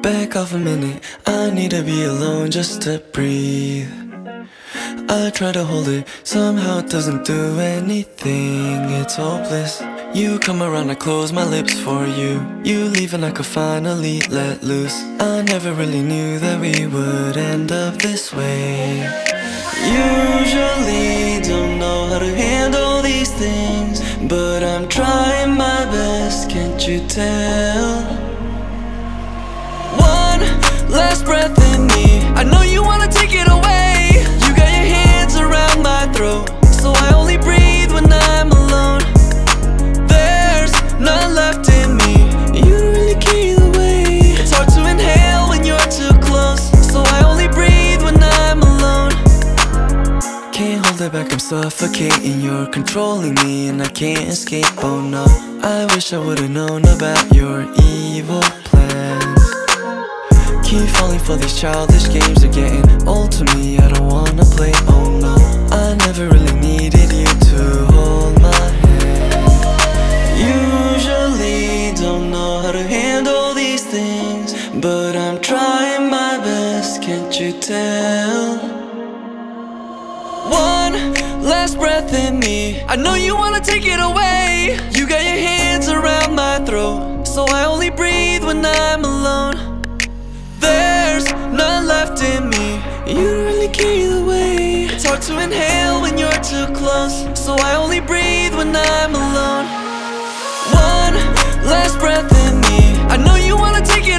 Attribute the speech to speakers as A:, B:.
A: Back off a minute, I need to be alone just to breathe. I try to hold it, somehow it doesn't do anything, it's hopeless. You come around, I close my lips for you. You leave and I could finally let loose. I never really knew that we would end up this way. Usually don't know how to handle these things, but I'm trying my best, can't you tell? One last breath in me, I know you wanna take it away. You got your hands around my throat, so I only breathe when I'm alone. There's none left in me, you don't really care either way. It's hard to inhale when you're too close, so I only breathe when I'm alone. Can't hold it back, I'm suffocating, you're controlling me and I can't escape, oh no. I wish I would've known about your evil plans. Keep falling for these childish games, they're getting old to me, I don't wanna play, oh no. I never really needed you to hold my hand. Usually don't know how to handle these things, but I'm trying my best, can't you tell? One last breath in me, I know you wanna take it away. You got your hands around my throat, so I only breathe when I'm alone. There's none left in me, you don't really care either way. It's hard to inhale when you're too close, so I only breathe when I'm alone. One last breath in me, I know you wanna take it